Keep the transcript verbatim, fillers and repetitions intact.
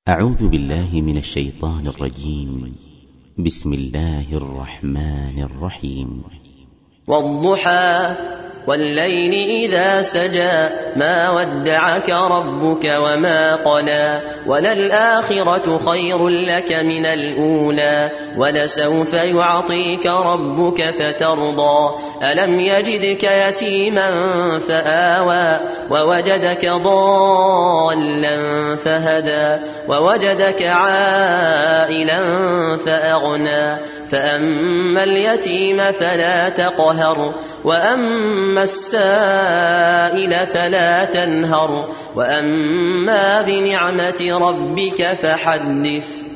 أعوذ بالله من الشيطان الرجيم. بسم الله الرحمن الرحيم. والضحى والليل إذا سجى ما ودعك ربك وما قلى وللآخرة خير لك من الأولى ولسوف يعطيك ربك فترضى ألم يجدك يتيما فآوى ووجدك ضالا فهدى ووجدك عائلا فأغنى فأما اليتيم فلا تقهر وأما السائل فلا تنهر وأما بنعمة ربك فحدث.